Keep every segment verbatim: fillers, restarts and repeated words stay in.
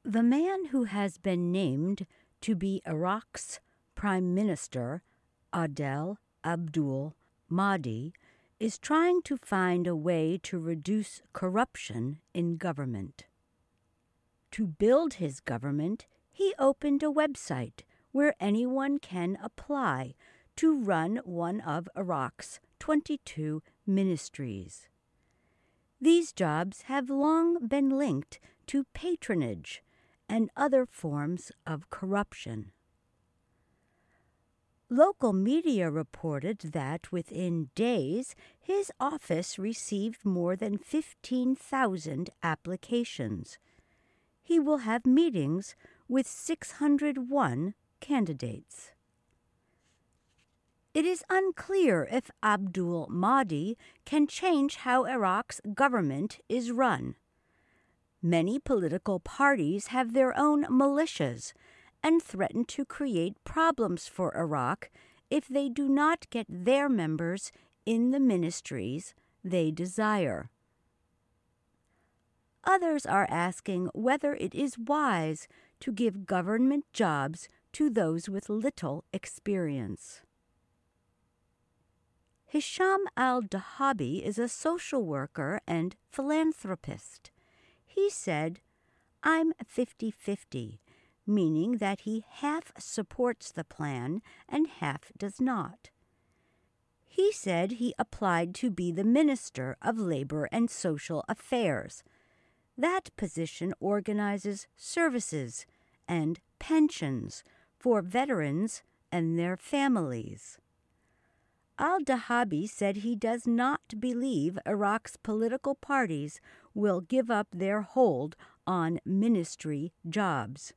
The man who has been named to be Iraq's Prime Minister, Adel Abdul Mahdi, is trying to find a way to reduce corruption in government. To build his government, he opened a website where anyone can apply to run one of Iraq's twenty-two ministries. These jobs have long been linked to patronage and other forms of corruption. Local media reported that within days, his office received more than fifteen thousand applications. He will have meetings with six hundred one candidates. It is unclear if Abdul Mahdi can change how Iraq's government is run. Many political parties have their own militias and threaten to create problems for Iraq if they do not get their members in the ministries they desire. Others are asking whether it is wise to give government jobs to those with little experience. Hisham al-Dahabi is a social worker and philanthropist. He said, "I'm fifty-fifty, meaning that he half supports the plan and half does not." He said he applied to be the Minister of Labor and Social Affairs. That position organizes services and pensions for veterans and their families. Al-Dahabi said he does not believe Iraq's political parties will give up their hold on ministry jobs.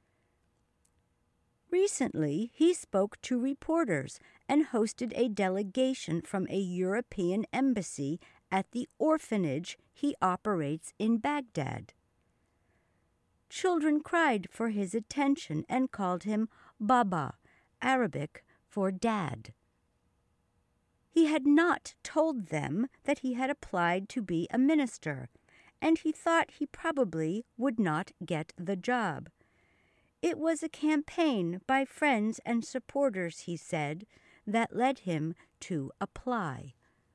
Recently, he spoke to reporters and hosted a delegation from a European embassy at the orphanage he operates in Baghdad. Children cried for his attention and called him Baba, Arabic for dad. He had not told them that he had applied to be a minister, and he thought he probably would not get the job. It was a campaign by friends and supporters, he said, that led him to apply.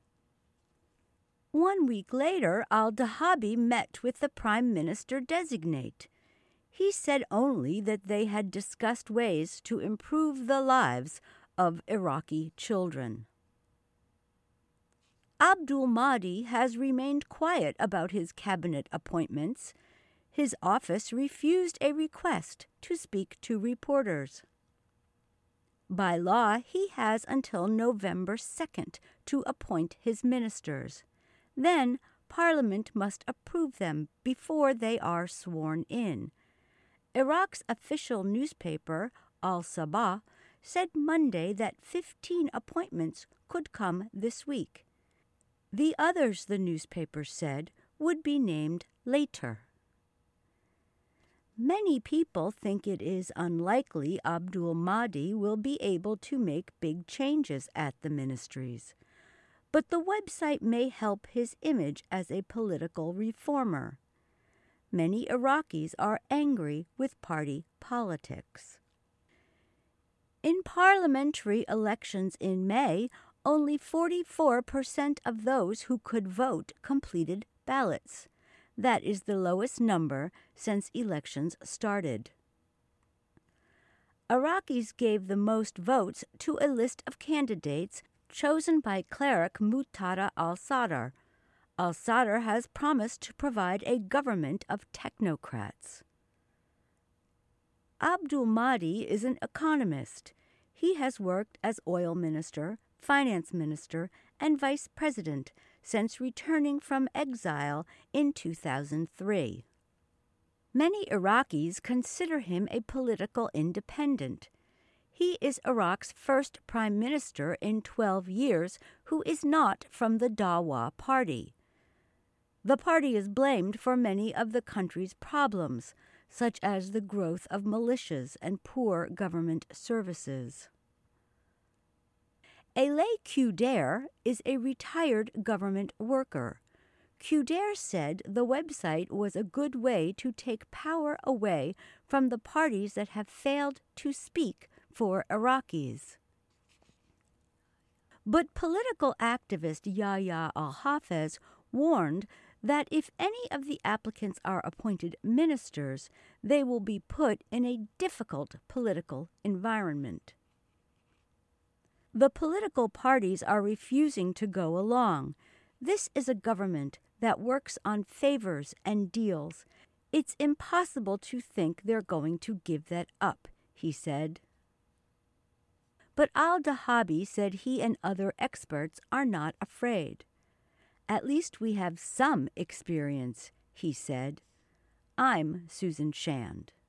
One week later, al-Dahabi met with the Prime Minister-designate. He said only that they had discussed ways to improve the lives of Iraqi children. Abdul Mahdi has remained quiet about his cabinet appointments. His office refused a request to speak to reporters. By law, he has until November second to appoint his ministers. Then, Parliament must approve them before they are sworn in. Iraq's official newspaper, Al-Sabah, said Monday that fifteen appointments could come this week. The others, the newspaper said, would be named later. Many people think it is unlikely Abdul Mahdi will be able to make big changes at the ministries, but the website may help his image as a political reformer. Many Iraqis are angry with party politics. In parliamentary elections in May, only forty-four percent of those who could vote completed ballots. That is the lowest number since elections started. Iraqis gave the most votes to a list of candidates chosen by cleric Muqtada al-Sadr. Al-Sadr has promised to provide a government of technocrats. Abdul Mahdi is an economist. He has worked as oil minister, finance minister, and vice president since returning from exile in two thousand three. Many Iraqis consider him a political independent. He is Iraq's first prime minister in twelve years who is not from the Dawa party. The party is blamed for many of the country's problems, such as the growth of militias and poor government services. Alay Qudar is a retired government worker. Qdair said the website was a good way to take power away from the parties that have failed to speak for Iraqis. But political activist Yahya al-Hafez warned that if any of the applicants are appointed ministers, they will be put in a difficult political environment. The political parties are refusing to go along. This is a government that works on favors and deals. It's impossible to think they're going to give that up, he said. But al-Dahabi said he and other experts are not afraid. At least we have some experience, he said. I'm Susan Shand.